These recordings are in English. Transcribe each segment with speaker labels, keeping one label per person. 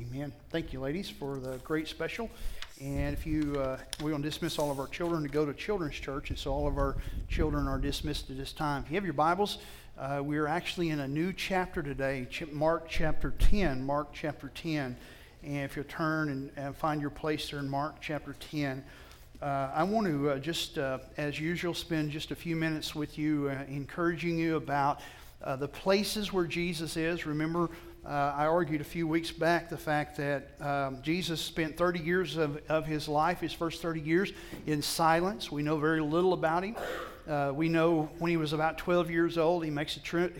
Speaker 1: Amen. Thank you, ladies, for the great special. And if you, we're going to dismiss all of our children to go to children's church, and so all of our children are dismissed at this time. If you have your Bibles, we are actually in a new chapter today, Mark chapter 10. Mark chapter 10. And if you'll turn and find your place there in Mark chapter 10, I want to just, as usual, spend just a few minutes with you, encouraging you about the places where Jesus is. Remember, I argued a few weeks back the fact that Jesus spent 30 years of his life, his first 30 years, in silence. We know very little about him. We know when he was about 12 years old, he makes a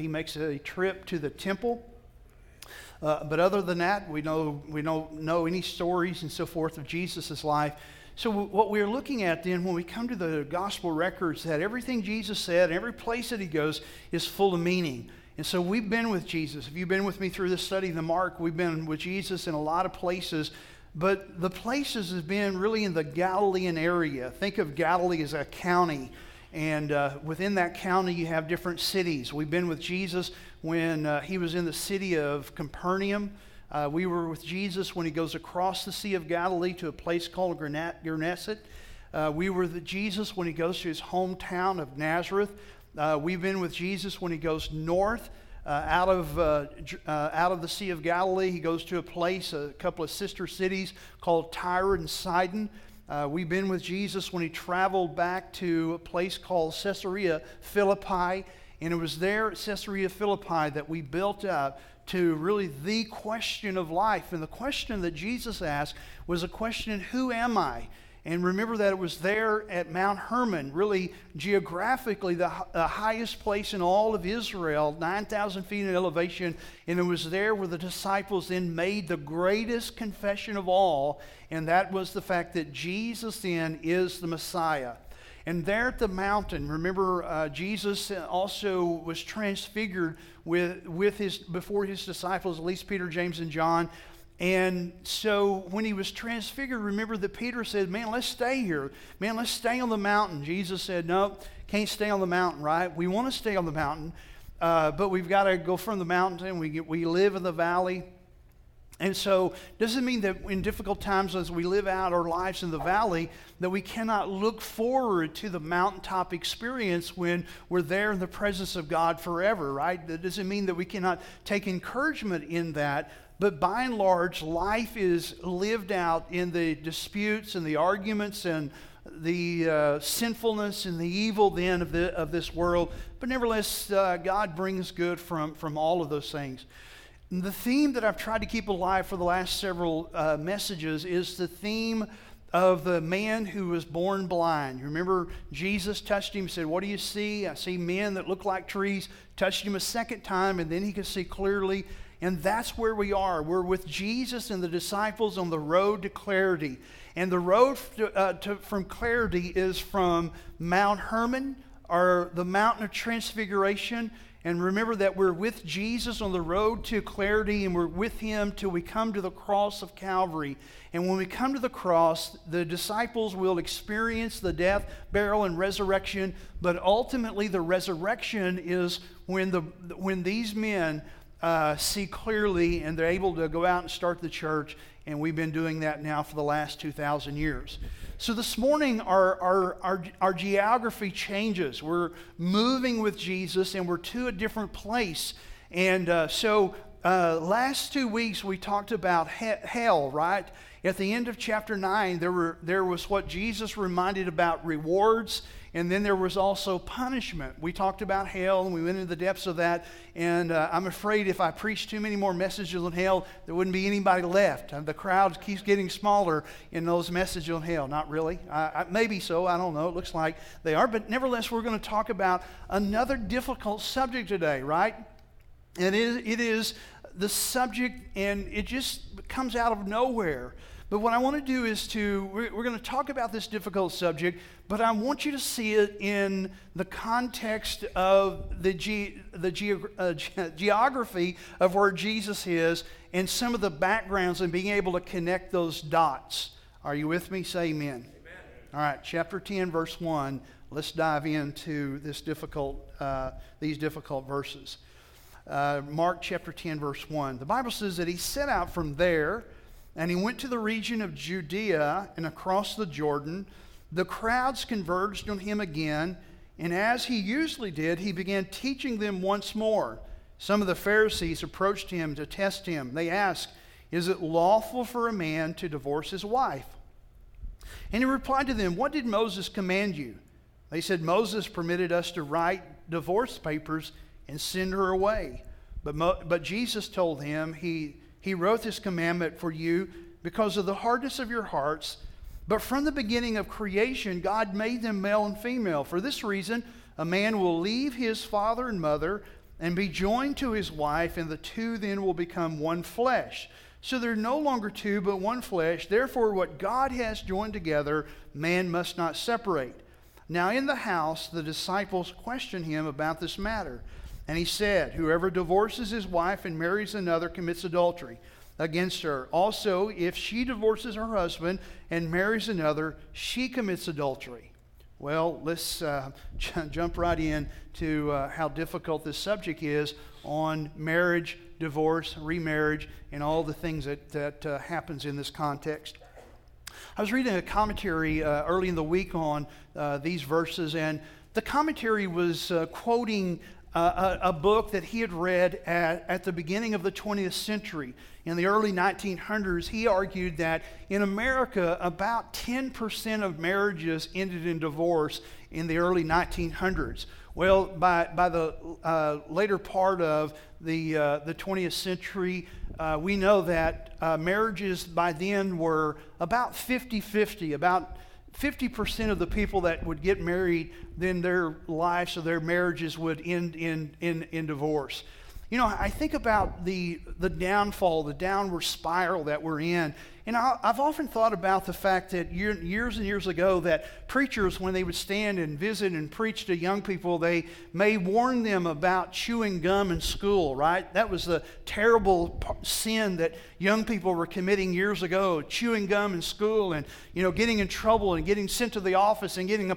Speaker 1: trip to the temple. But other than that, we don't know any stories and so forth of Jesus' life. So what we're looking at then, when we come to the gospel records, that everything Jesus said, every place that he goes, is full of meaning. And so we've been with Jesus. If you've been with me through this study of the Mark, we've been with Jesus in a lot of places. But the places have been really in the Galilean area. Think of Galilee as a county. And within that county, you have different cities. We've been with Jesus when he was in the city of Capernaum. We were with Jesus when he goes across the Sea of Galilee to a place called Gennesaret. We were with Jesus when he goes to his hometown of Nazareth. We've been with Jesus when he goes north out of the Sea of Galilee. He goes to a couple of sister cities called Tyre and Sidon. We've been with Jesus when he traveled back to a place called Caesarea Philippi. And it was there at Caesarea Philippi that we built up to really the question of life. And the question that Jesus asked was a question, who am I? And remember that it was there at Mount Hermon, really geographically the highest place in all of Israel, 9,000 feet in elevation. And it was there where the disciples then made the greatest confession of all, and that was the fact that Jesus then is the Messiah. And there at the mountain, remember, Jesus also was transfigured before his disciples, at least Peter, James, and John. And so when he was transfigured, remember that Peter said, man, let's stay here. Man, let's stay on the mountain. Jesus said, no, can't stay on the mountain, right? We want to stay on the mountain, but we've got to go from the mountain, and we live in the valley. And so doesn't mean that in difficult times as we live out our lives in the valley that we cannot look forward to the mountaintop experience when we're there in the presence of God forever, right? That doesn't mean that we cannot take encouragement in that. But by and large, life is lived out in the disputes and the arguments and the sinfulness and the evil then of this world. But nevertheless, God brings good from all of those things. And the theme that I've tried to keep alive for the last several messages is the theme of the man who was born blind. You remember Jesus touched him and said, what do you see? I see men that look like trees. Touched him a second time, and then he could see clearly. And that's where we are. We're with Jesus and the disciples on the road to clarity. And the road from clarity is from Mount Hermon, or the mountain of transfiguration. And remember that we're with Jesus on the road to clarity, and we're with him till we come to the cross of Calvary. And when we come to the cross, the disciples will experience the death, burial, and resurrection. But ultimately, the resurrection is when these men see clearly, and they're able to go out and start the church. And we've been doing that now for the last 2,000 years. So this morning, our geography changes. We're moving with Jesus, and we're to a different place. And so last 2 weeks, we talked about hell, right? At the end of chapter 9, there was what Jesus reminded about rewards, and then there was also punishment. We talked about hell, and we went into the depths of that. And I'm afraid if I preach too many more messages on hell, there wouldn't be anybody left. The crowd keeps getting smaller in those messages on hell. Not really. Maybe so. I don't know. It looks like they are. But nevertheless, we're going to talk about another difficult subject today, right? And it is the subject, and it just comes out of nowhere. But what I want to do is we're going to talk about this difficult subject, but I want you to see it in the context of the geography of where Jesus is and some of the backgrounds and being able to connect those dots. Are you with me? Say amen. Amen. All right, chapter 10, verse 1. Let's dive into these difficult verses. Mark chapter 10, verse 1. The Bible says that he set out from there, and he went to the region of Judea and across the Jordan. The crowds converged on him again, and as he usually did, he began teaching them once more. Some of the Pharisees approached him to test him. They asked, "Is it lawful for a man to divorce his wife?" And he replied to them, "What did Moses command you?" They said, "Moses permitted us to write divorce papers and send her away." But Jesus told him, he wrote this commandment for you because of the hardness of your hearts. But from the beginning of creation, God made them male and female. For this reason, a man will leave his father and mother and be joined to his wife, and the two then will become one flesh. So they're no longer two, but one flesh. Therefore, what God has joined together, man must not separate. Now in the house, the disciples questioned him about this matter. And he said, "Whoever divorces his wife and marries another commits adultery against her. Also, if she divorces her husband and marries another, she commits adultery." Well, let's jump right in to how difficult this subject is on marriage, divorce, remarriage, and all the things that happens in this context. I was reading a commentary early in the week on these verses, and the commentary was quoting a book that he had read at the beginning of the 20th century. In the early 1900s, he argued that in America, about 10% of marriages ended in divorce in the early 1900s. Well, by the later part of the 20th century, we know that marriages by then were about 50-50, about 50% of the people that would get married, then their lives or their marriages would end in divorce. You know, I think about the downfall, the downward spiral that we're in. And I've often thought about the fact that years and years ago that preachers, when they would stand and visit and preach to young people, they may warn them about chewing gum in school, right? That was the terrible sin that young people were committing years ago, chewing gum in school and, you know, getting in trouble and getting sent to the office and getting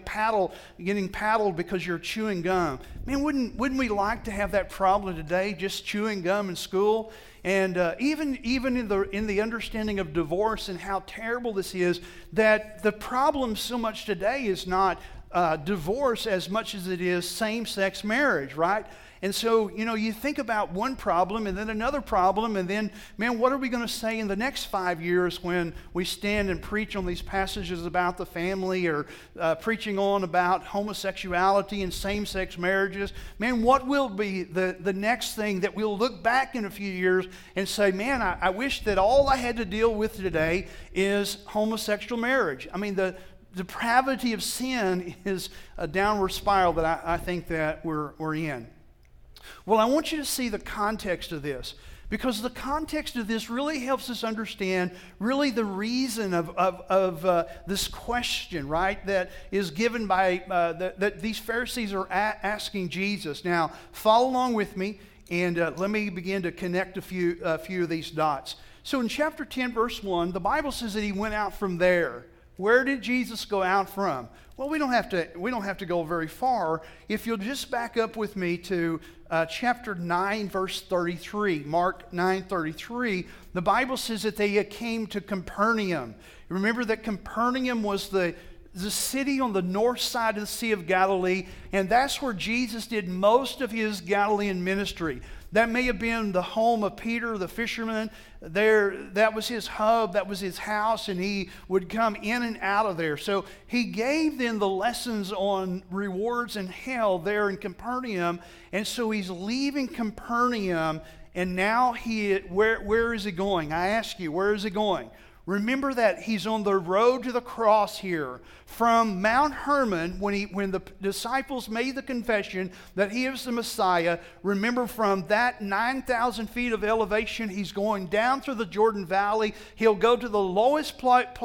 Speaker 1: paddled because you're chewing gum. Man, wouldn't we like to have that problem today, just chewing gum in school? And even in the understanding of divorce and how terrible this is, that the problem so much today is not divorce as much as it is same-sex marriage, right? And so, you know, you think about one problem and then another problem, and then, man, what are we going to say in the next 5 years when we stand and preach on these passages about the family or preaching on about homosexuality and same-sex marriages? Man, what will be the next thing that we'll look back in a few years and say, man, I wish that all I had to deal with today is homosexual marriage. I mean, the depravity of sin is a downward spiral that I think that we're in. Well, I want you to see the context of this, because the context of this really helps us understand really the reason of this question, right, that is given by, that these Pharisees are asking Jesus. Now, follow along with me, and let me begin to connect a few of these dots. So in chapter 10, verse 1, the Bible says that he went out from there. Where did Jesus go out from? Well, we don't have to go very far. If you'll just back up with me to chapter 9, verse 33, Mark 9:33, the Bible says that they came to Capernaum. Remember that Capernaum was the city on the north side of the Sea of Galilee, and that's where Jesus did most of his Galilean ministry. That may have been the home of Peter, the fisherman. That was his hub, that was his house, and he would come in and out of there. So he gave them the lessons on rewards and hell there in Capernaum, and so he's leaving Capernaum, and now where is he going? I ask you, where is he going? Remember that he's on the road to the cross here. From Mount Hermon, when the disciples made the confession that he is the Messiah, remember from that 9,000 feet of elevation, he's going down through the Jordan Valley. He'll go to the lowest part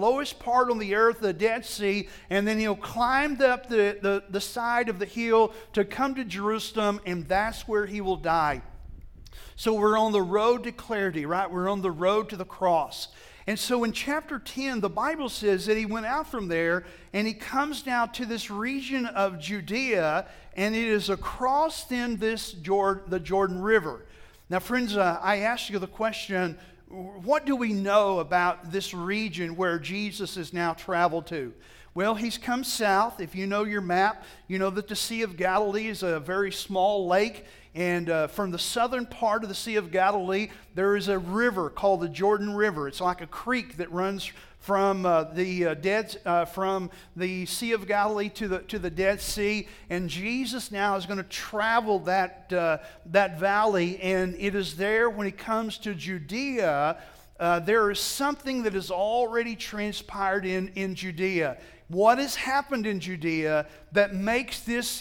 Speaker 1: on the earth, the Dead Sea, and then he'll climb up the side of the hill to come to Jerusalem, and that's where he will die. So we're on the road to clarity, right? We're on the road to the cross. And so in chapter 10, the Bible says that he went out from there and he comes now to this region of Judea, and it is across then the Jordan River. Now, friends, I asked you the question, what do we know about this region where Jesus has now traveled to? Well, he's come south. If you know your map, you know that the Sea of Galilee is a very small lake. And from the southern part of the Sea of Galilee, there is a river called the Jordan River. It's like a creek that runs from from the Sea of Galilee to the Dead Sea. And Jesus now is going to travel that valley. And it is there when he comes to Judea, there is something that has already transpired in Judea. What has happened in Judea that makes this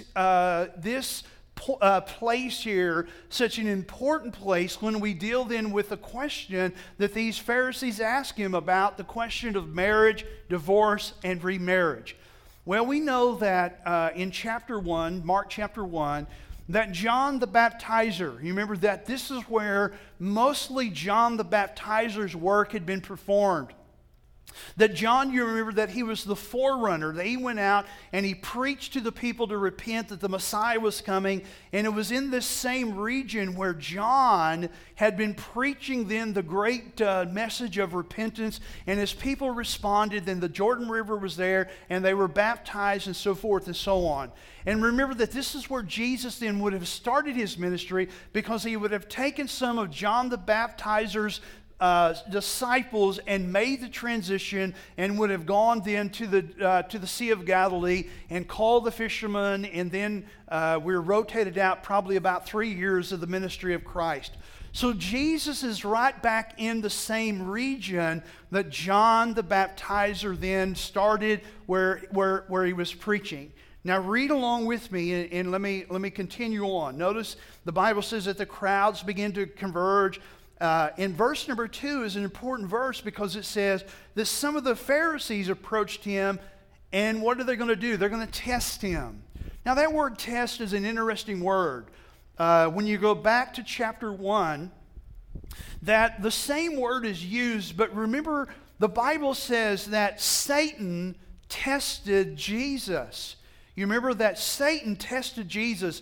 Speaker 1: place here such an important place when we deal then with the question that these Pharisees ask him about the question of marriage, divorce, and remarriage? Well, we know that in chapter 1, Mark chapter 1, that John the Baptizer, you remember that this is where mostly John the Baptizer's work had been performed. That John, you remember that he was the forerunner, that he went out and he preached to the people to repent, that the Messiah was coming. And it was in this same region where John had been preaching then the great message of repentance. And as people responded, then the Jordan River was there and they were baptized and so forth and so on. And remember that this is where Jesus then would have started his ministry, because he would have taken some of John the Baptizer's disciples and made the transition and would have gone then to the Sea of Galilee and called the fishermen, and then we're rotated out probably about 3 years of the ministry of Christ. So Jesus is right back in the same region that John the Baptizer then started, where he was preaching. Now read along with me and let me continue on. Notice the Bible says that the crowds begin to converge. In verse number 2 is an important verse, because it says that some of the Pharisees approached him, and what are they going to do? They're going to test him. Now that word test is an interesting word. When you go back to chapter 1, that the same word is used, but remember the Bible says that Satan tested Jesus. You remember that Satan tested Jesus.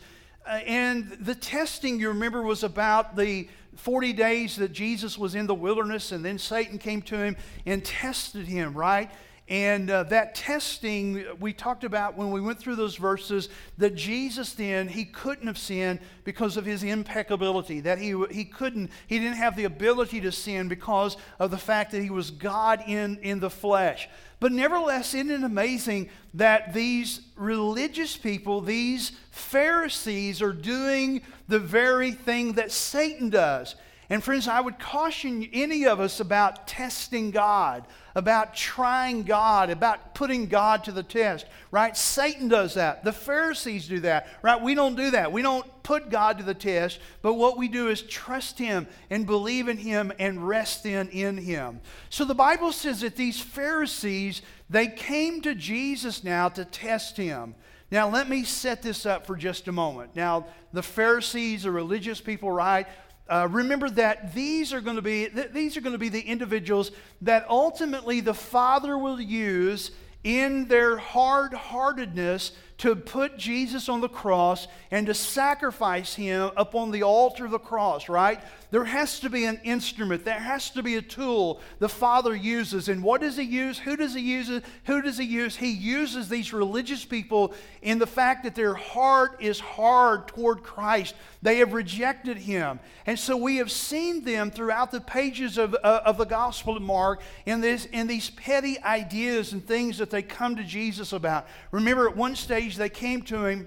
Speaker 1: And the testing, you remember, was about the 40 days that Jesus was in the wilderness, and then Satan came to him and tested him, right? And that testing, we talked about when we went through those verses, that Jesus then, he couldn't have sinned because of his impeccability, that he didn't have the ability to sin because of the fact that he was God in the flesh. But nevertheless, isn't it amazing that these religious people, these Pharisees, are doing the very thing that Satan does? And friends, I would caution any of us about testing God, about trying God, about putting God to the test, right? Satan does that. The Pharisees do that, right? We don't do that. We don't put God to the test, but what we do is trust him and believe in him and rest in him. So the Bible says that these Pharisees, they came to Jesus now to test him. Now let me set this up for just a moment. Now the Pharisees are religious people, right? Remember that these are going to be the individuals that ultimately the Father will use in their hard-heartedness to put Jesus on the cross and to sacrifice him upon the altar of the cross, right? There has to be an instrument. There has to be a tool the Father uses. And what does he use? Who does he use? Who does he use? He uses these religious people in the fact that their heart is hard toward Christ. They have rejected him. And so we have seen them throughout the pages of the Gospel of Mark in these petty ideas and things that they come to Jesus about. Remember, at one stage they came to him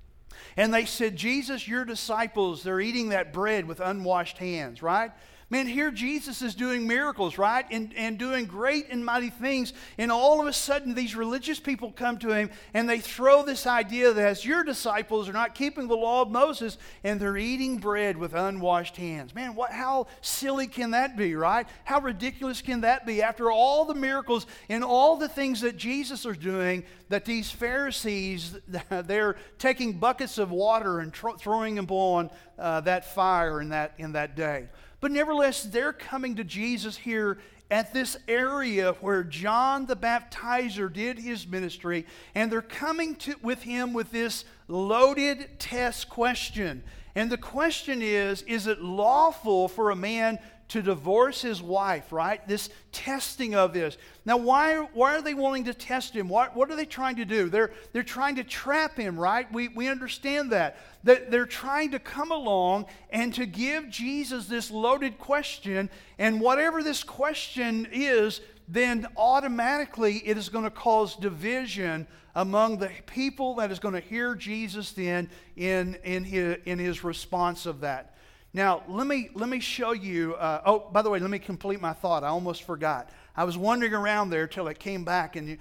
Speaker 1: and they said, Jesus, your disciples, they're eating that bread with unwashed hands, right? Man, here Jesus is doing miracles, right? And doing great and mighty things. And all of a sudden, these religious people come to him and they throw this idea that as your disciples are not keeping the law of Moses and they're eating bread with unwashed hands. Man, how silly can that be, right? How ridiculous can that be? After all the miracles and all the things that Jesus is doing, that these Pharisees, they're taking buckets of water and throwing them on that fire in that day. But nevertheless, they're coming to Jesus here at this area where John the Baptizer did his ministry, and they're coming with him with this loaded test question. And the question is it lawful for a man to divorce his wife, right? This testing of this. Now, why are they wanting to test him? What are they trying to do? They're trying to trap him, right? We understand that. They're trying to come along and to give Jesus this loaded question, and whatever this question is, then automatically it is going to cause division among the people that is going to hear Jesus then in his response of that. Now, let me show you, by the way, let me complete my thought. I almost forgot. I was wandering around there till it came back, and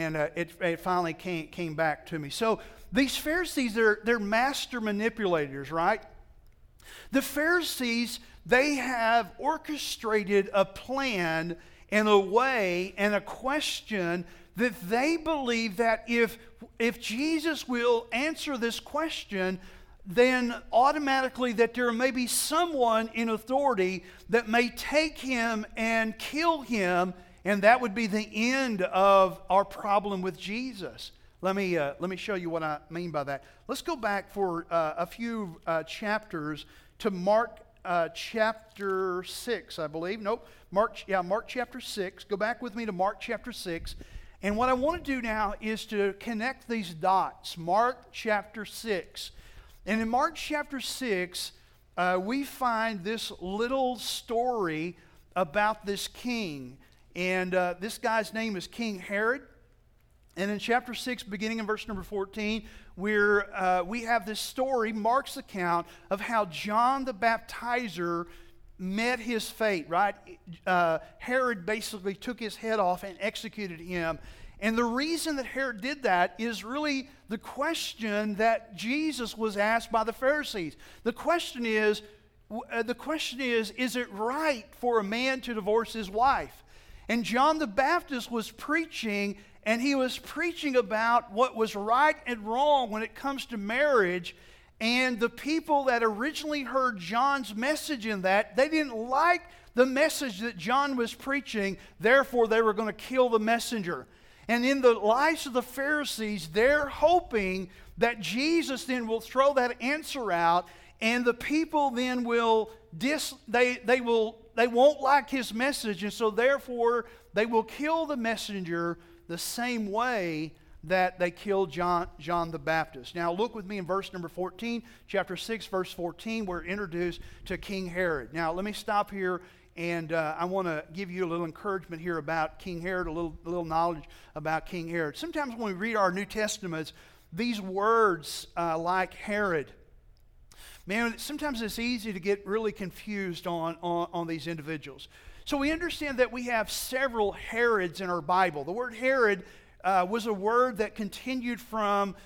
Speaker 1: it finally came back to me. So these Pharisees, they're master manipulators, right? The Pharisees, they have orchestrated a plan and a way and a question that they believe that if Jesus will answer this question, then automatically that there may be someone in authority that may take him and kill him, and that would be the end of our problem with Jesus. Let me show you what I mean by that. Let's go back for a few chapters to Mark chapter 6, I believe. Nope, Mark chapter 6. Go back with me to Mark chapter 6. And what I want to do now is to connect these dots. Mark chapter 6. And in Mark chapter 6, we find this little story about this king. And this guy's name is King Herod. And in chapter 6, beginning in verse number 14, we have this story, Mark's account of how John the Baptizer met his fate, right? Herod basically took his head off and executed him. And the reason that Herod did that is really the question that Jesus was asked by the Pharisees. The question is, is it right for a man to divorce his wife? And John the Baptist was preaching, and he was preaching about what was right and wrong when it comes to marriage. And the people that originally heard John's message in that, they didn't like the message that John was preaching. Therefore, they were going to kill the messenger. And in the lives of the Pharisees, they're hoping that Jesus then will throw that answer out, and the people then will they won't like his message, and so therefore they will kill the messenger the same way that they killed John the Baptist. Now look with me in verse number 14, chapter 6, verse 14. We're introduced to King Herod. Now let me stop here. And I want to give you a little encouragement here about King Herod, a little knowledge about King Herod. Sometimes when we read our New Testaments, these words like Herod, man, sometimes it's easy to get really confused on these individuals. So we understand that we have several Herods in our Bible. The word Herod was a word that continued from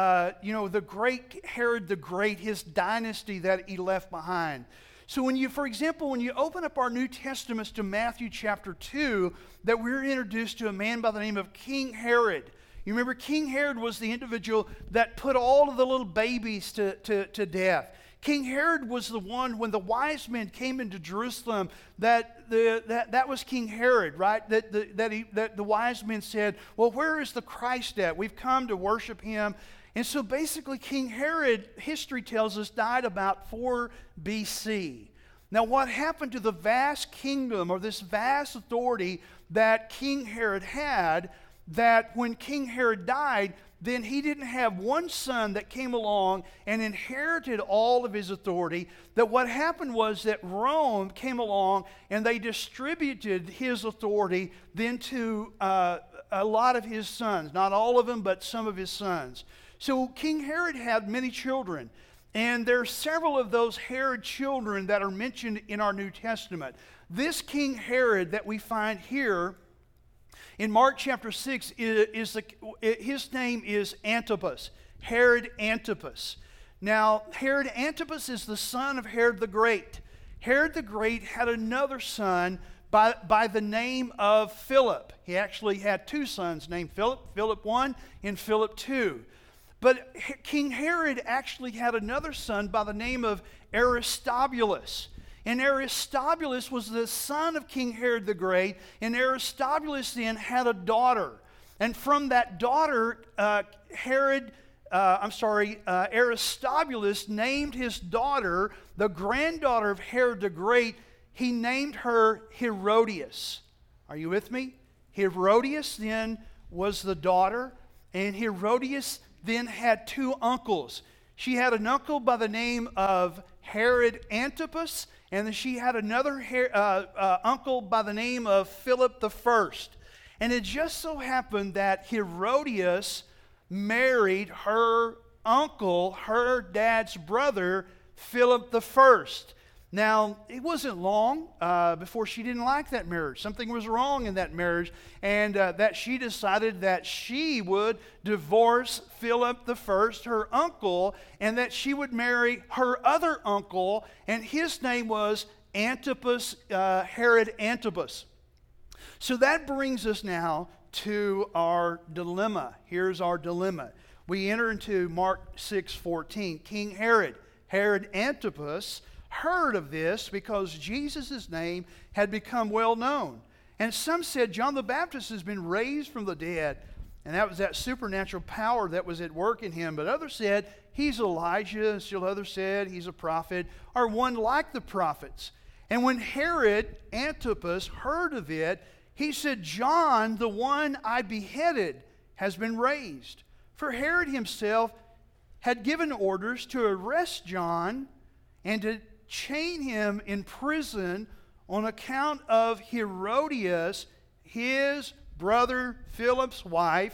Speaker 1: the great Herod the Great, his dynasty that he left behind. So for example, when you open up our New Testaments to Matthew chapter 2, that we're introduced to a man by the name of King Herod. You remember King Herod was the individual that put all of the little babies to death. King Herod was the one, when the wise men came into Jerusalem, that was King Herod, right? That the wise men said, well, where is the Christ at? We've come to worship him. And so basically King Herod, history tells us, died about 4 BC. Now what happened to the vast kingdom, or this vast authority that King Herod had, that when King Herod died, then he didn't have one son that came along and inherited all of his authority. That what happened was that Rome came along and they distributed his authority then to a lot of his sons. Not all of them, but some of his sons. So King Herod had many children, and there are several of those Herod children that are mentioned in our New Testament. This King Herod that we find here in Mark chapter 6, his name is Antipas, Herod Antipas. Now, Herod Antipas is the son of Herod the Great. Herod the Great had another son by the name of Philip. He actually had 2 sons named Philip, Philip I and Philip II. But King Herod actually had another son by the name of Aristobulus. And Aristobulus was the son of King Herod the Great, and Aristobulus then had a daughter. And from that daughter, Aristobulus named his daughter, the granddaughter of Herod the Great, he named her Herodias. Are you with me? Herodias then was the daughter, and Herodias then had two uncles. She had an uncle by the name of Herod Antipas, and then she had another uncle by the name of Philip the First. And it just so happened that Herodias married her uncle, her dad's brother, Philip the First. Now, it wasn't long before she didn't like that marriage. Something was wrong in that marriage, and that she decided that she would divorce Philip the First, her uncle, and that she would marry her other uncle, and his name was Antipas, Herod Antipas. So that brings us now to our dilemma. Here's our dilemma. We enter into Mark 6:14. King Herod Antipas, heard of this because Jesus' name had become well known. And some said John the Baptist has been raised from the dead, and that was that supernatural power that was at work in him. But others said he's Elijah, and still others said he's a prophet, or one like the prophets. And when Herod Antipas heard of it, he said, John, the one I beheaded, has been raised. For Herod himself had given orders to arrest John and to chain him in prison on account of Herodias, his brother Philip's wife,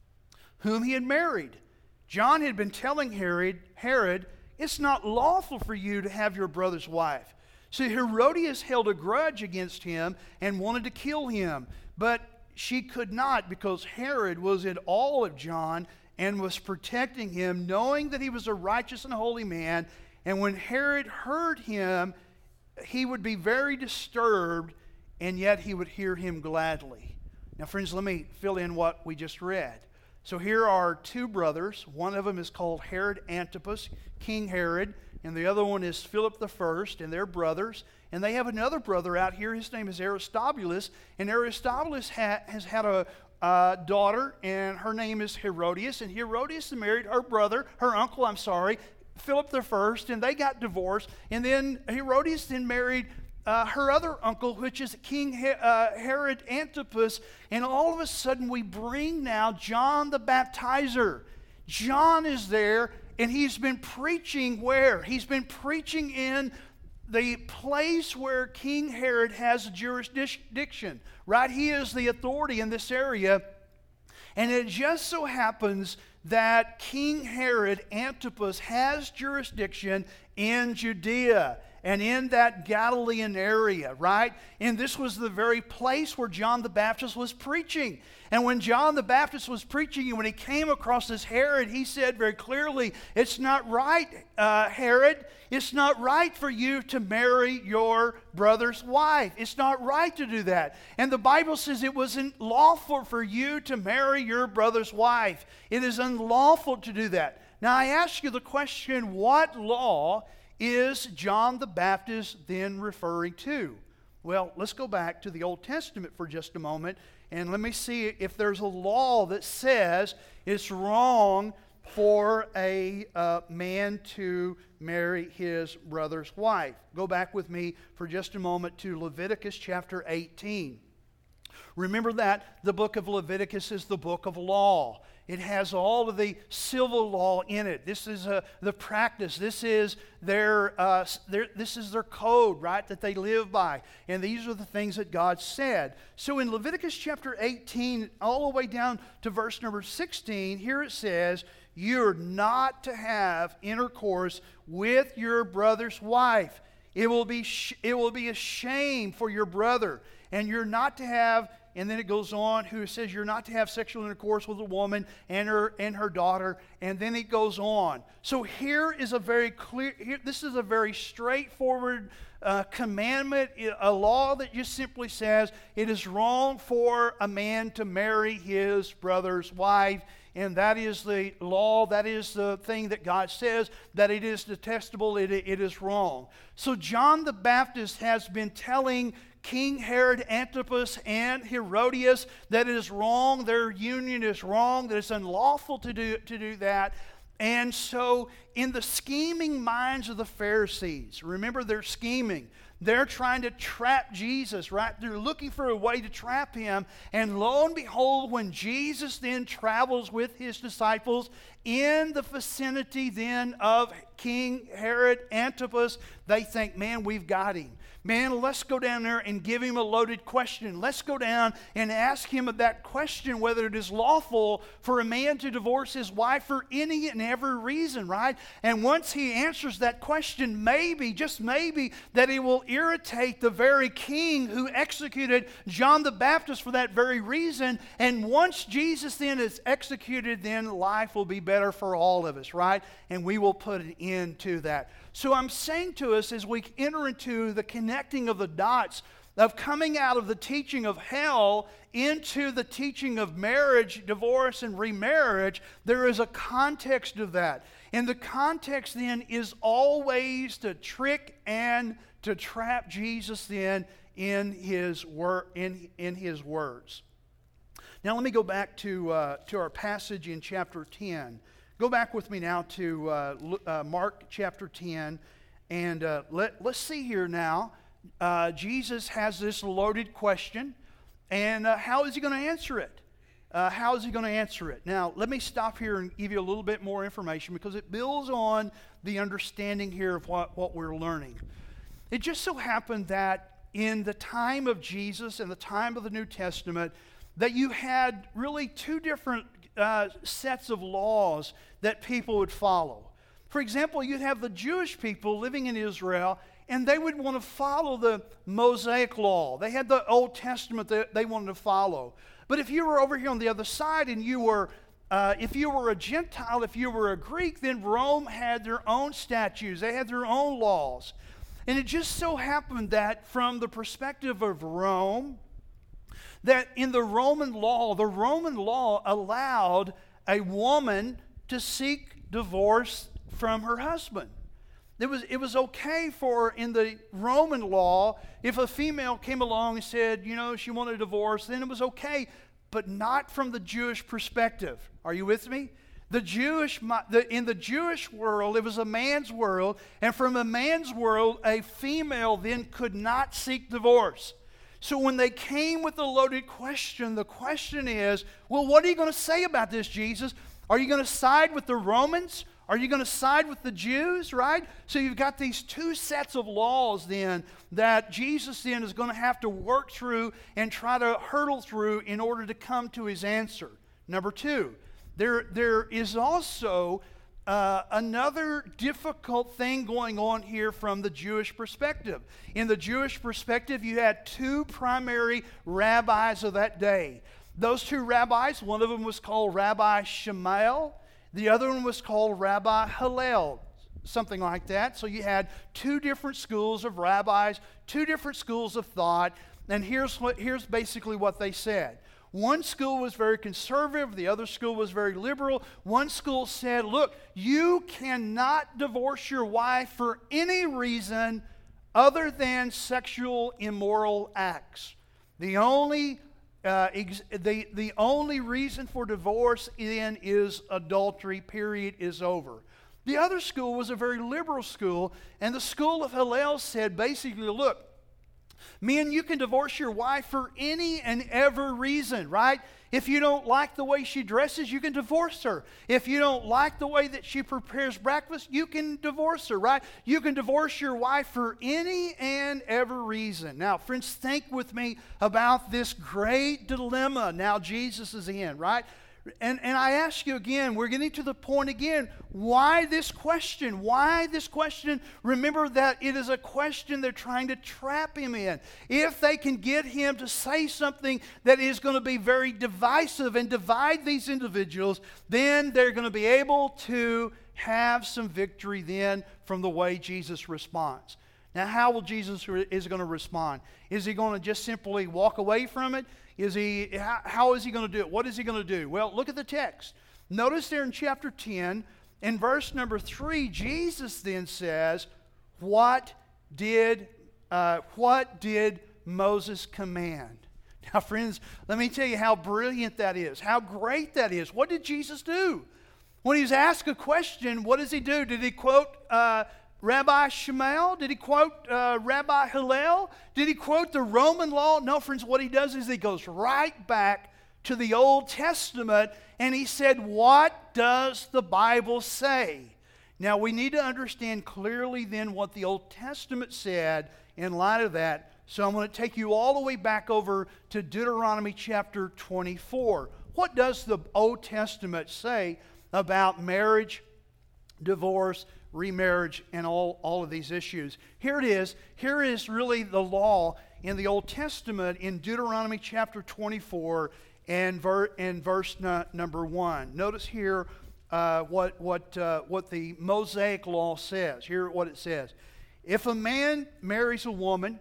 Speaker 1: whom he had married. John had been telling Herod, it's not lawful for you to have your brother's wife. So Herodias held a grudge against him and wanted to kill him, but she could not because Herod was in awe of John and was protecting him, knowing that he was a righteous and holy man. And when Herod heard him, he would be very disturbed, and yet he would hear him gladly. Now, friends, let me fill in what we just read. So here are two brothers. One of them is called Herod Antipas, King Herod, and the other one is Philip the First, and they're brothers. And they have another brother out here. His name is Aristobulus, and Aristobulus has had a daughter, and her name is Herodias, and Herodias married her uncle, Philip the First, and they got divorced. And then Herodias then married her other uncle, which is King Herod Antipas. And all of a sudden we bring now John the Baptizer. John is there, and he's been preaching where? He's been preaching in the place where King Herod has jurisdiction, right? He is the authority in this area. And it just so happens that King Herod Antipas has jurisdiction in Judea and in that Galilean area, right? And this was the very place where John the Baptist was preaching. And when John the Baptist was preaching, and when he came across this Herod, he said very clearly, it's not right, Herod. It's not right for you to marry your brother's wife. It's not right to do that. And the Bible says it wasn't lawful for you to marry your brother's wife. It is unlawful to do that. Now I ask you the question, what law is John the Baptist then referring to? Well, let's go back to the Old Testament for just a moment, and let me see if there's a law that says it's wrong for a man to marry his brother's wife. Go back with me for just a moment to Leviticus chapter 18. Remember that the book of Leviticus is the book of law. It has all of the civil law in it. This is the practice. This is their code, right, that they live by. And these are the things that God said. So in Leviticus chapter 18, all the way down to verse number 16, here it says, you're not to have intercourse with your brother's wife. It will be a shame for your brother. And you're not to have, and then it goes on, who says you're not to have sexual intercourse with a woman and her daughter, and then it goes on. So here is a very clear, this is a very straightforward commandment, a law that just simply says it is wrong for a man to marry his brother's wife and that is the law, that is the thing that God says, that it is detestable, it is wrong. So John the Baptist has been telling King Herod Antipas and Herodias that it is wrong, their union is wrong, that it's unlawful to do that. And so in the scheming minds of the Pharisees, remember they're scheming. They're trying to trap Jesus, right? They're looking for a way to trap him. And lo and behold, when Jesus then travels with his disciples in the vicinity then of King Herod Antipas, they think, man, we've got him. Man, let's go down there and give him a loaded question. Let's go down and ask him that question, whether it is lawful for a man to divorce his wife for any and every reason, right? And once he answers that question, maybe, just maybe, that it will irritate the very king who executed John the Baptist for that very reason. And once Jesus then is executed, then life will be better for all of us, right? And we will put an end to that. So I'm saying to us, as we enter into the connecting of the dots of coming out of the teaching of hell into the teaching of marriage, divorce, and remarriage, there is a context of that. And the context then is always to trick and to trap Jesus then in his words. Now let me go back to our passage in chapter 10. Go back with me now to Mark chapter 10, and let's see here now. Jesus has this loaded question, and how is he going to answer it? How is he going to answer it? Now, let me stop here and give you a little bit more information because it builds on the understanding here of what we're learning. It just so happened that in the time of Jesus and the time of the New Testament, that you had really two different sets of laws that people would follow. For example, you'd have the Jewish people living in Israel, and they would want to follow the Mosaic law. They had the Old Testament that they wanted to follow. But if you were over here on the other side and you were, if you were a Gentile, if you were a Greek, then Rome had their own statutes. They had their own laws. And it just so happened that from the perspective of Rome, that in the Roman law allowed a woman to seek divorce from her husband. It was okay for, in the Roman law, if a female came along and said, she wanted a divorce, then it was okay, but not from the Jewish perspective. Are you with me? In the Jewish world, it was a man's world, and from a man's world, a female then could not seek divorce. So when they came with the loaded question, the question is, well, what are you going to say about this, Jesus? Are you going to side with the Romans? Are you going to side with the Jews, right? So you've got these two sets of laws then that Jesus then is going to have to work through and try to hurdle through in order to come to his answer. Number two, there is also another difficult thing going on here from the Jewish perspective. In the Jewish perspective, you had two primary rabbis of that day. Those two rabbis, one of them was called Rabbi Shammai, the other one was called Rabbi Hillel, something like that. So you had two different schools of rabbis, two different schools of thought, and here's basically what they said. One school was very conservative, the other school was very liberal. One school said, look, you cannot divorce your wife for any reason other than sexual immoral acts. The only reason for divorce then is adultery, period, is over. The other school was a very liberal school, and the school of Hillel said basically, look, men, you can divorce your wife for any and every reason, right? If you don't like the way she dresses, you can divorce her. If you don't like the way that she prepares breakfast, you can divorce her, right? You can divorce your wife for any and every reason. Now, friends, think with me about this great dilemma now Jesus is in, right? And I ask you again, we're getting to the point again, why this question? Why this question? Remember that it is a question they're trying to trap him in. If they can get him to say something that is going to be very divisive and divide these individuals, then they're going to be able to have some victory then from the way Jesus responds. Now, how will Jesus is going to respond? Is he going to just simply walk away from it? How is he going to do it? What is he going to do? Well, look at the text. Notice there in chapter 10, in verse number 3, Jesus then says, what did Moses command? Now, friends, let me tell you how brilliant that is, how great that is. What did Jesus do? When he was asked a question, what does he do? Did he quote Rabbi Shammai? Did he quote Rabbi Hillel? Did he quote the Roman law? No, friends, what he does is he goes right back to the Old Testament and he said, what does the Bible say? Now, we need to understand clearly then what the Old Testament said in light of that. So I'm going to take you all the way back over to Deuteronomy chapter 24. What does the Old Testament say about marriage, divorce, remarriage, and all of these issues? Here it is. Here is really the law in the Old Testament in Deuteronomy chapter 24 and verse number 1. Notice here what the Mosaic law says. Hear what it says. If a man marries a woman,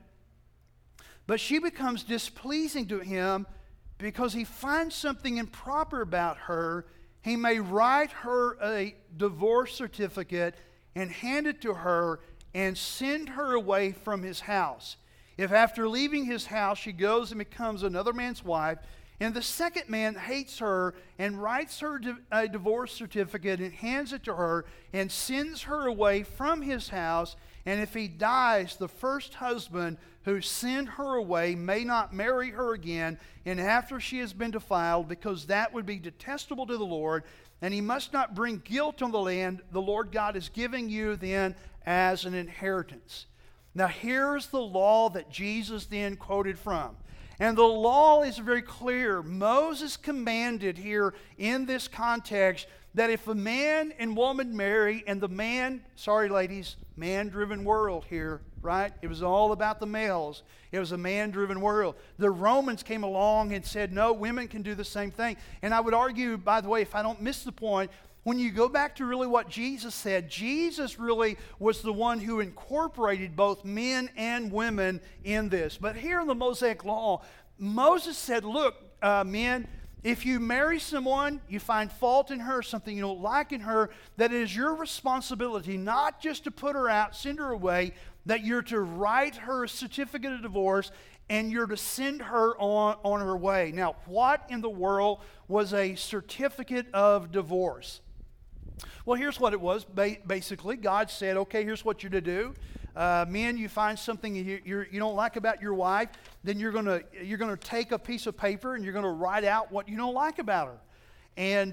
Speaker 1: but she becomes displeasing to him because he finds something improper about her, he may write her a divorce certificate and hand it to her and send her away from his house. If after leaving his house she goes and becomes another man's wife, and the second man hates her and writes her a divorce certificate and hands it to her and sends her away from his house, and if he dies, the first husband who sent her away may not marry her again, and after she has been defiled, because that would be detestable to the Lord, and he must not bring guilt on the land the Lord God is giving you then as an inheritance. Now here's the law that Jesus then quoted from. And the law is very clear. Moses commanded here in this context that if a man and woman marry, and the man, sorry ladies, man-driven world here, right? It was all about the males. It was a man-driven world. The Romans came along and said, no, women can do the same thing. And I would argue, by the way, if I don't miss the point, when you go back to really what Jesus said, Jesus really was the one who incorporated both men and women in this. But here in the Mosaic Law, Moses said, look, men, if you marry someone, you find fault in her, something you don't like in her, that it is your responsibility not just to put her out, send her away, that you're to write her a certificate of divorce and you're to send her on her way. Now, what in the world was a certificate of divorce? Well, here's what it was. Basically, God said, okay, here's what you're to do. Men, you find something you don't like about your wife, then you're gonna take a piece of paper and you're gonna write out what you don't like about her. And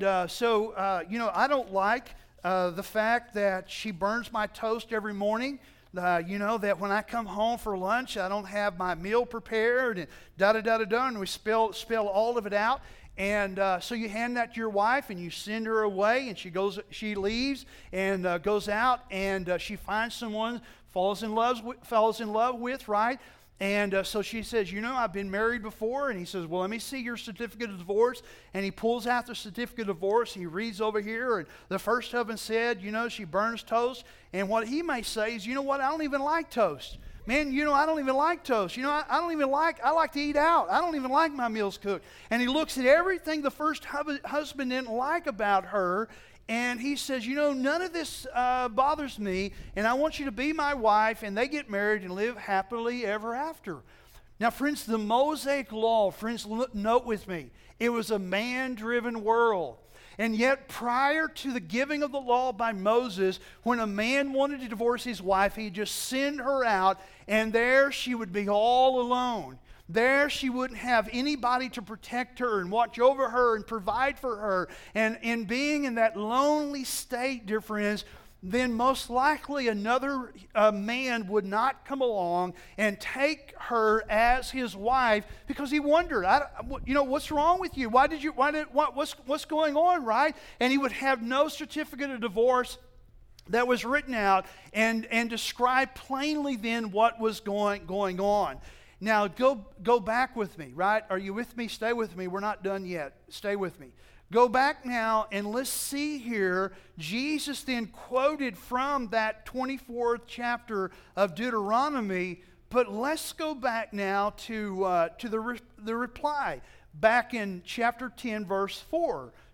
Speaker 1: I don't like the fact that she burns my toast every morning. That when I come home for lunch, I don't have my meal prepared, and and we spill all of it out. And so you hand that to your wife, and you send her away, and she leaves and goes out, and she finds someone falls in love with, right? And so she says, I've been married before. And he says, well, let me see your certificate of divorce. And he pulls out the certificate of divorce. He reads over here. And the first husband said, she burns toast. And what he may say is, I don't even like toast. Man, I don't even like toast. I like to eat out. I don't even like my meals cooked. And he looks at everything the first husband didn't like about her. And he says, none of this bothers me, and I want you to be my wife, and they get married and live happily ever after. Now, friends, the Mosaic Law, friends, note with me, it was a man-driven world. And yet, prior to the giving of the law by Moses, when a man wanted to divorce his wife, he'd just send her out, and there she would be all alone. There she wouldn't have anybody to protect her and watch over her and provide for her. And in being in that lonely state, dear friends, then most likely another man would not come along and take her as his wife, because he wondered, what's wrong with you? What's going on, right? And he would have no certificate of divorce that was written out and described plainly then what was going on. Now, go back with me, right? Are you with me? Stay with me. We're not done yet. Stay with me. Go back now, and let's see here. Jesus then quoted from that 24th chapter of Deuteronomy, but let's go back now to the reply. Back in chapter 10, verse 4.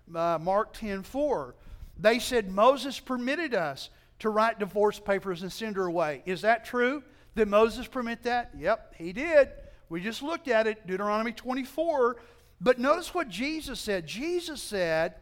Speaker 1: Mark 10:4. They said Moses permitted us to write divorce papers and send her away. Is that true? Did Moses permit that? Yep, he did. We just looked at it, Deuteronomy 24. But notice what Jesus said. Jesus said,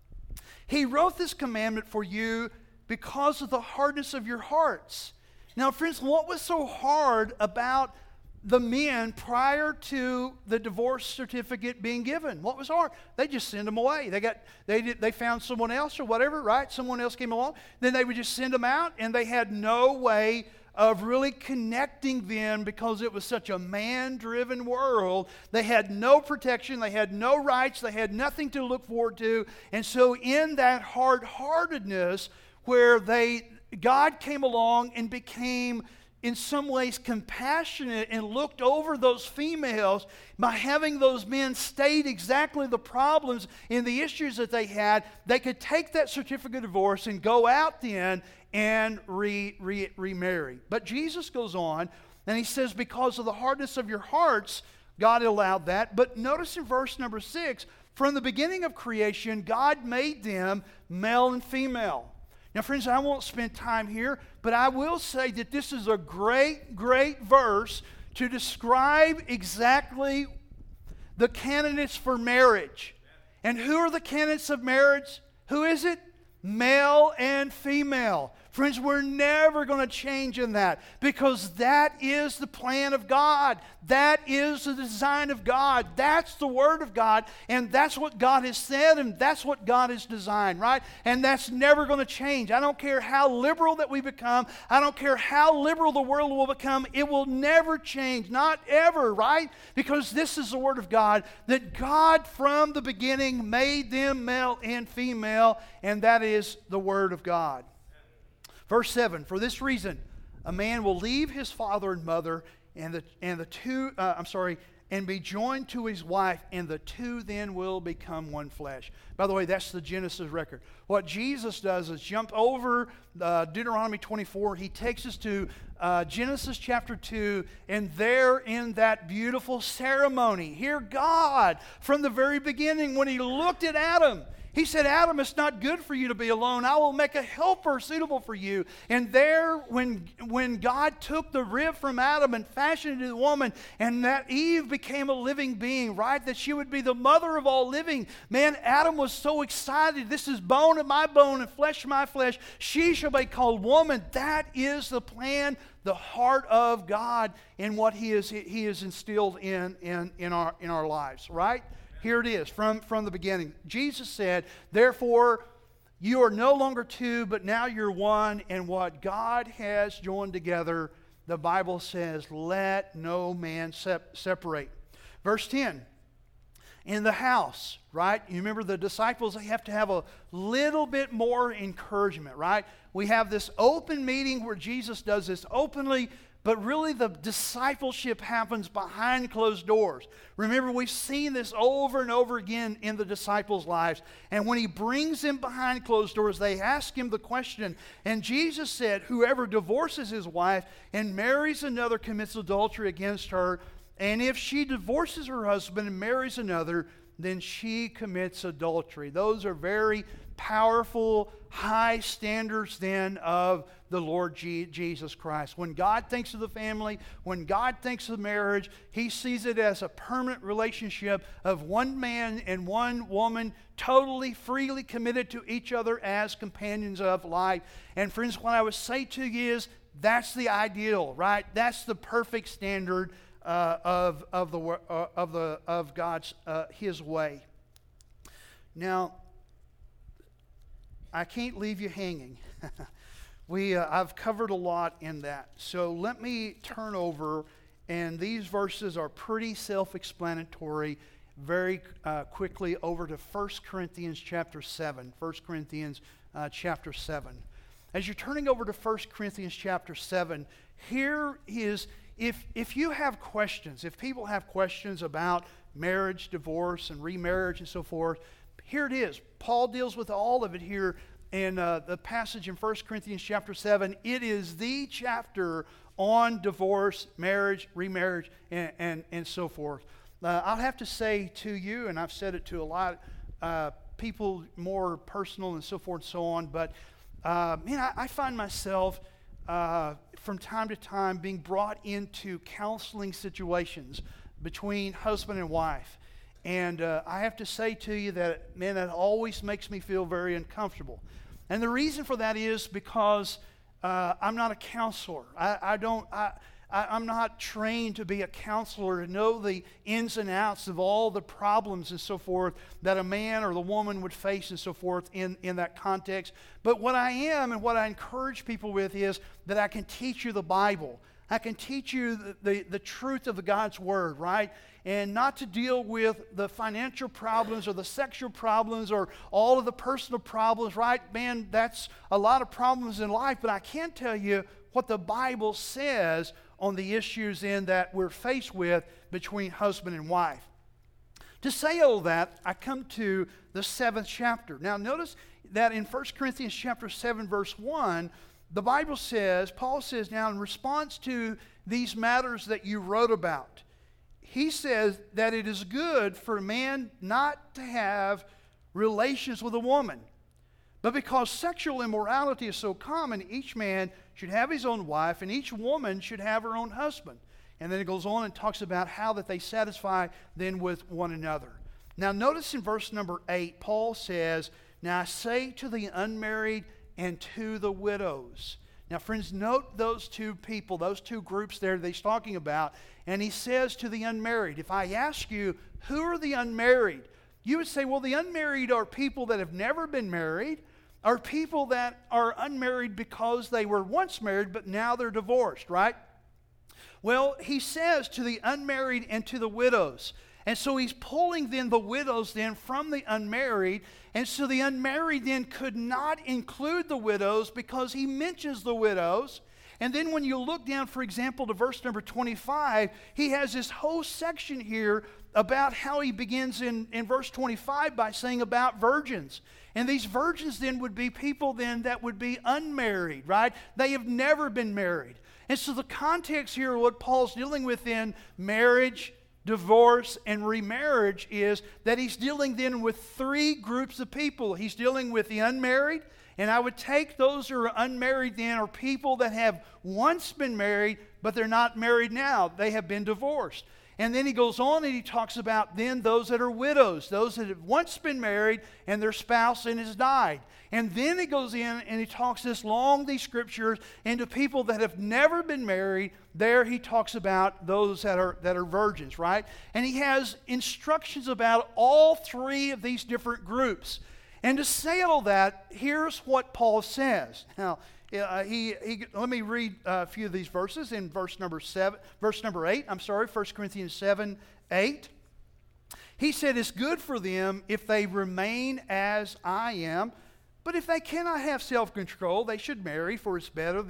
Speaker 1: He wrote this commandment for you because of the hardness of your hearts. Now, friends, what was so hard about the men prior to the divorce certificate being given? What was hard? They just send them away. They found someone else or whatever, right? Someone else came along. Then they would just send them out, and they had no way of really connecting them because it was such a man-driven world. They had no protection. They had no rights. They had nothing to look forward to. And so in that hard-heartedness where God came along and became in some ways compassionate and looked over those females by having those men state exactly the problems and the issues that they had, they could take that certificate of divorce and go out then and remarry. But Jesus goes on and he says, because of the hardness of your hearts, God allowed that. But notice in verse number 6, from the beginning of creation, God made them male and female. Now, friends, I won't spend time here, but I will say that this is a great, great verse to describe exactly the candidates for marriage. And who are the candidates of marriage? Who is it? Male and female. Friends, we're never going to change in that because that is the plan of God. That is the design of God. That's the Word of God, and that's what God has said, and that's what God has designed, right? And that's never going to change. I don't care how liberal that we become. I don't care how liberal the world will become. It will never change, not ever, right? Because this is the Word of God, that God from the beginning made them male and female, and that is the Word of God. Verse 7, for this reason, a man will leave his father and mother and be joined to his wife, and the two then will become one flesh. By the way, that's the Genesis record. What Jesus does is jump over Deuteronomy 24. He takes us to Genesis chapter 2, and there in that beautiful ceremony, here God, from the very beginning, when He looked at Adam, He said, Adam, it's not good for you to be alone. I will make a helper suitable for you. And there, when God took the rib from Adam and fashioned it into the woman, and that Eve became a living being, right? That she would be the mother of all living. Man, Adam was so excited. This is bone of my bone and flesh of my flesh. She shall be called woman. That is the plan, the heart of God, and what He is instilled in our lives, right? Here it is from the beginning. Jesus said, therefore, you are no longer two, but now you're one. And what God has joined together, the Bible says, let no man separate. Verse 10, in the house, right? You remember the disciples, they have to have a little bit more encouragement, right? We have this open meeting where Jesus does this openly, but really the discipleship happens behind closed doors. Remember, we've seen this over and over again in the disciples' lives. And when He brings them behind closed doors, they ask Him the question. And Jesus said, whoever divorces his wife and marries another commits adultery against her. And if she divorces her husband and marries another, then she commits adultery. Those are very powerful, high standards then of the Lord Jesus Christ. When God thinks of the family, when God thinks of marriage, He sees it as a permanent relationship of one man and one woman, totally, freely committed to each other as companions of life. And friends, what I would say to you is, that's the ideal, right? That's the perfect standard of God's His way. Now, I can't leave you hanging. I've covered a lot in that. So let me turn over, and these verses are pretty self-explanatory, very quickly over to 1 Corinthians chapter 7. 1 Corinthians chapter 7. As you're turning over to 1 Corinthians chapter 7, here is, if you have questions, if people have questions about marriage, divorce, and remarriage and so forth, here it is. Paul deals with all of it here in the passage in 1 Corinthians chapter 7. It is the chapter on divorce, marriage, remarriage, and so forth. I'll have to say to you, and I've said it to a lot people more personal and so forth and so on. But, I find myself from time to time being brought into counseling situations between husband and wife. And I have to say to you that, man, that always makes me feel very uncomfortable. And the reason for that is because I'm not a counselor. I'm not trained to be a counselor, to know the ins and outs of all the problems and so forth that a man or the woman would face and so forth in that context. But what I am and what I encourage people with is that I can teach you the Bible. I can teach you the truth of God's Word, right? And not to deal with the financial problems or the sexual problems or all of the personal problems, right? Man, that's a lot of problems in life, but I can tell you what the Bible says on the issues in that we're faced with between husband and wife. To say all that, I come to the 7th chapter. Now notice that in 1 Corinthians chapter 7, verse 1, the Bible says, Paul says, now in response to these matters that you wrote about, he says that it is good for a man not to have relations with a woman. But because sexual immorality is so common, each man should have his own wife, and each woman should have her own husband. And then it goes on and talks about how that they satisfy then with one another. Now notice in verse number 8, Paul says, now I say to the unmarried and to the widows. Now friends, note those two people, those two groups there that he's talking about. And he says to the unmarried, if I ask you, who are the unmarried? You would say, well, the unmarried are people that have never been married, are people that are unmarried because they were once married, but now they're divorced, right? Well, he says to the unmarried and to the widows. And so he's pulling then the widows then from the unmarried. And so the unmarried then could not include the widows because he mentions the widows. And then when you look down, for example, to verse number 25, he has this whole section here about how he begins in verse 25 by saying about virgins. And these virgins then would be people then that would be unmarried, right? They have never been married. And so the context here, what Paul's dealing with in marriage, divorce, and remarriage is that he's dealing then with three groups of people. He's dealing with the unmarried, and I would take those who are unmarried then are people that have once been married, but they're not married now. They have been divorced. And then he goes on and he talks about then those that are widows, those that have once been married and their spouse and has died. And then he goes in and he talks this long, these scriptures, into people that have never been married. There he talks about those that are virgins, right? And he has instructions about all three of these different groups. And to say all that, here's what Paul says. Now, let me read a few of these verses in verse number 8. 1 Corinthians 7, 8. He said, it's good for them if they remain as I am, but if they cannot have self-control, they should marry, for it's better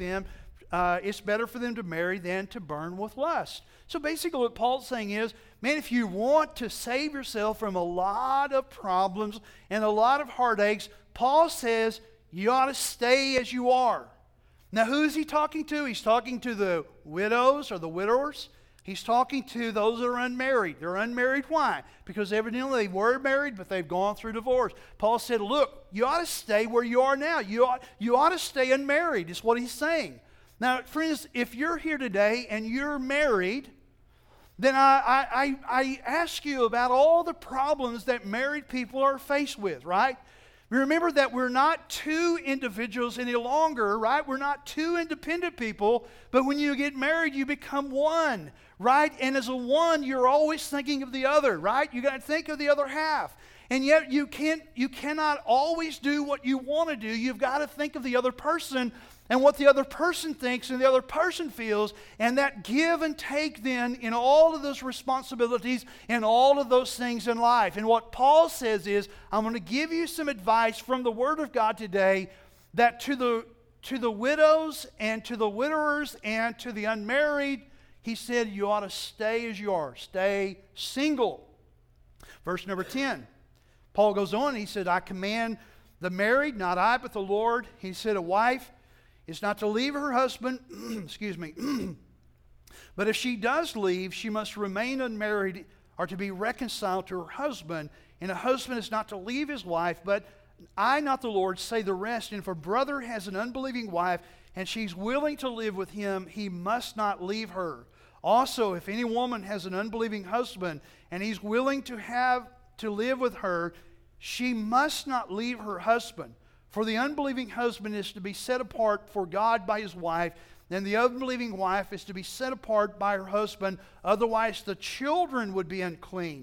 Speaker 1: for them to marry than to burn with lust. So basically what Paul's saying is, man, if you want to save yourself from a lot of problems and a lot of heartaches, Paul says you ought to stay as you are. Now, who is he talking to? He's talking to the widows or the widowers. He's talking to those that are unmarried. They're unmarried. Why? Because evidently they were married, but they've gone through divorce. Paul said, look, you ought to stay where you are now. You ought to stay unmarried, is what he's saying. Now, friends, if you're here today and you're married, then I ask you about all the problems that married people are faced with, right? Remember that we're not two individuals any longer, right? We're not two independent people, but when you get married, you become one, right? And as a one, you're always thinking of the other, right? You got to think of the other half. And yet you cannot always do what you want to do. You've got to think of the other person and what the other person thinks and the other person feels, and that give and take then in all of those responsibilities and all of those things in life. And what Paul says is, I'm going to give you some advice from the Word of God today that to the widows and to the widowers and to the unmarried, he said you ought to stay as you are. Stay single. Verse number 10. Paul goes on, he said, I command the married, not I, but the Lord. He said, a wife is not to leave her husband, excuse me, but if she does leave, she must remain unmarried are to be reconciled to her husband, and a husband is not to leave his wife, but I, not the Lord, say the rest. And if a brother has an unbelieving wife, and she's willing to live with him, he must not leave her. Also, if any woman has an unbelieving husband, and he's willing to live with her, she must not leave her husband. For the unbelieving husband is to be set apart for God by his wife, and the unbelieving wife is to be set apart by her husband, otherwise the children would be unclean.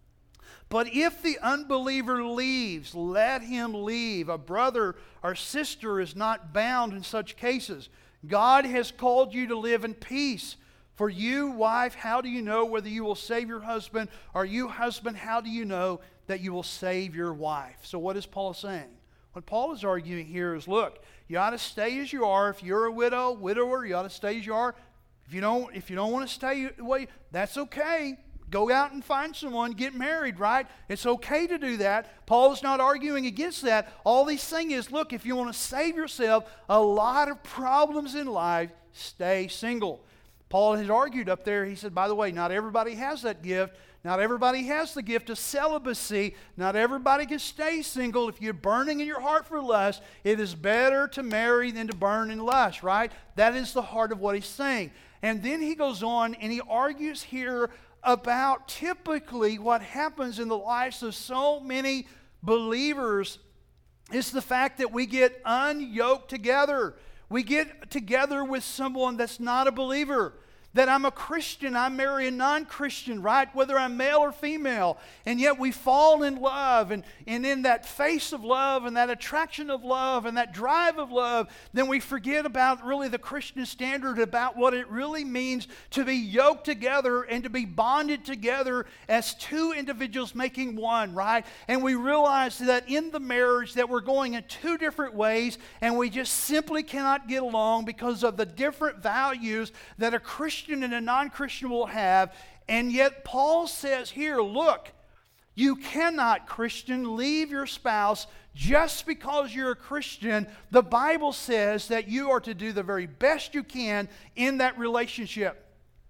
Speaker 1: But if the unbeliever leaves, let him leave. A brother or sister is not bound in such cases. God has called you to live in peace. For you, wife, how do you know whether you will save your husband? Or you, husband, how do you know that you will save your wife? So what is Paul saying? What Paul is arguing here is, look, you ought to stay as you are. If you're a widower, you ought to stay as you are. If you don't want to stay away, that's okay. Go out and find someone, get married, right? It's okay to do that. Paul's not arguing against that. All he's saying is, look, if you want to save yourself a lot of problems in life, stay single. Paul had argued up there, he said, by the way, not everybody has that gift. Not everybody has the gift of celibacy. Not everybody can stay single. If you're burning in your heart for lust, it is better to marry than to burn in lust, right? That is the heart of what he's saying. And then he goes on and he argues here about typically what happens in the lives of so many believers is the fact that we get unyoked together. We get together with someone that's not a believer. That I'm a Christian, I marry a non-Christian, right? Whether I'm male or female. And yet we fall in love. And in that face of love and that attraction of love and that drive of love, then we forget about really the Christian standard about what it really means to be yoked together and to be bonded together as two individuals making one, right? And we realize that in the marriage that we're going in two different ways and we just simply cannot get along because of the different values that a Christian and a non-Christian will have. And yet Paul says here, look, you cannot, Christian, leave your spouse just because you're a Christian. The Bible says that you are to do the very best you can in that relationship.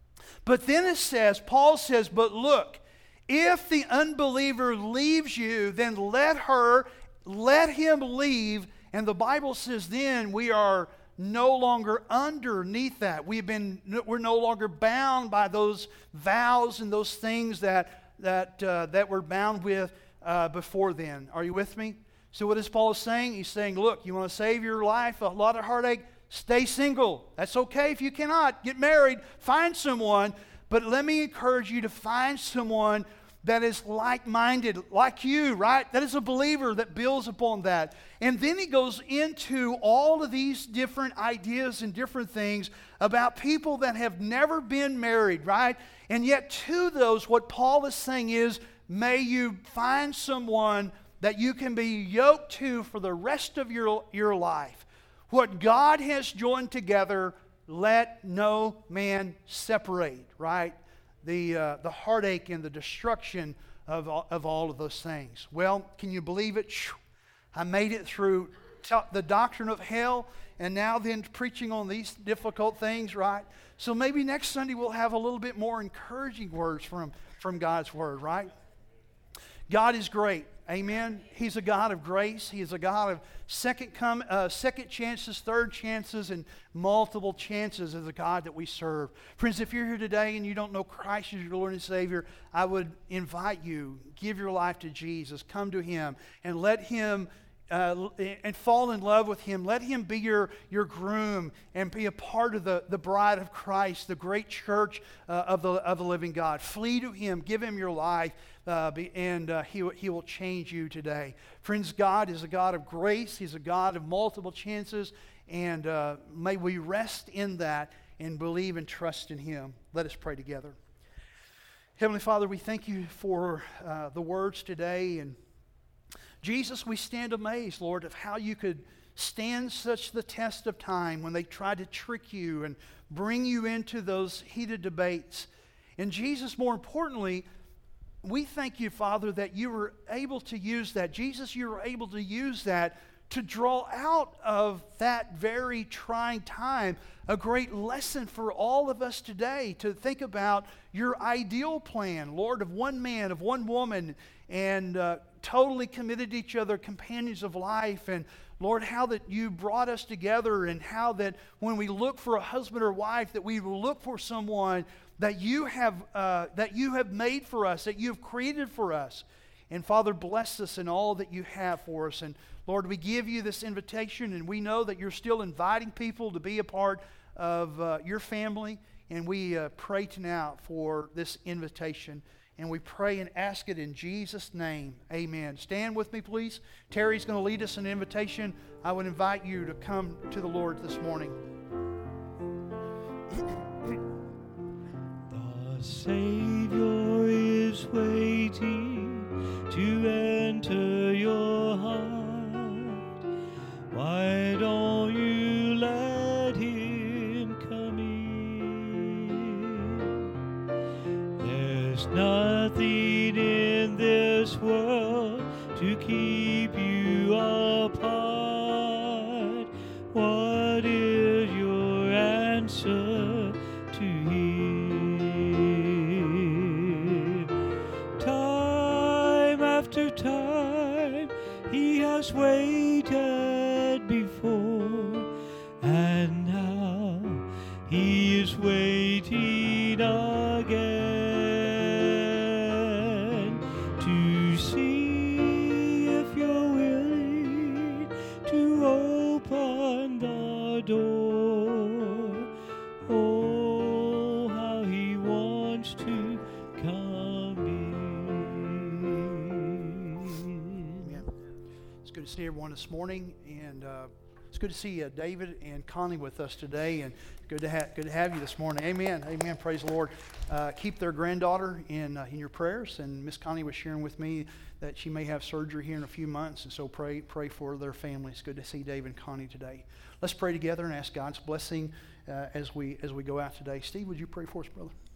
Speaker 1: But then it says, Paul says, but look, if the unbeliever leaves you, then let him leave. And the Bible says then we are no longer underneath that. We're no longer bound by those vows and those things that we're bound with before then. Are you with me? So what is Paul saying? He's saying, look, you want to save your life, a lot of heartache, stay single. That's okay if you cannot. Get married, find someone. But let me encourage you to find someone that is like-minded, like you, right? That is a believer that builds upon that. And then he goes into all of these different ideas and different things about people that have never been married, right? And yet to those, what Paul is saying is, may you find someone that you can be yoked to for the rest of your life. What God has joined together, let no man separate, right? The heartache and the destruction of all of those things. Well, can you believe it? I made it through the doctrine of hell and now then preaching on these difficult things, right? So maybe next Sunday we'll have a little bit more encouraging words from God's Word, right? God is great. Amen. He's a God of grace. He is a God of second chances, third chances, and multiple chances as a God that we serve. Friends, if you're here today and you don't know Christ as your Lord and Savior, I would invite you, give your life to Jesus. Come to Him and let Him and fall in love with Him. Let Him be your groom and be a part of the bride of Christ, the great church of the living God. Flee to Him. Give Him your life. And He will change you today. Friends, God is a God of grace. He's a God of multiple chances. And may we rest in that and believe and trust in Him. Let us pray together. Heavenly Father, we thank You for the words today. And Jesus, we stand amazed, Lord, of how You could stand such the test of time when they tried to trick You and bring You into those heated debates. And Jesus, more importantly, we thank You, Father, that You were able to use that. Jesus, You were able to use that to draw out of that very trying time a great lesson for all of us today, to think about your ideal plan, Lord, of one man, of one woman, and totally committed to each other, companions of life. And Lord, how that you brought us together, and how that when we look for a husband or wife, that we will look for someone that you have made for us, that you have created for us. And Father, bless us in all that you have for us. And Lord, we give you this invitation, and we know that you're still inviting people to be a part of your family. And we pray tonight for this invitation. And we pray and ask it in Jesus' name. Amen. Stand with me, please. Terry's going to lead us in an invitation. I would invite you to come to the Lord this morning.
Speaker 2: The Savior is waiting to enter your heart. Why don't you let him come in? There's nothing in this world to keep you apart. What is your answer to him? Time after time he has waited before, and now he is waiting again to see if you're willing to open the door. Oh, how he wants to come in.
Speaker 1: Amen. It's good to see everyone this morning, and it's good to see David and Connie with us today, and good to have you this morning. Amen. Amen. Praise the Lord. Keep their granddaughter in your prayers, and Miss Connie was sharing with me that she may have surgery here in a few months, and so pray for their family. It's good to see David and Connie today. Let's pray together and ask God's blessing as we go out today. Steve, would you pray for us, brother?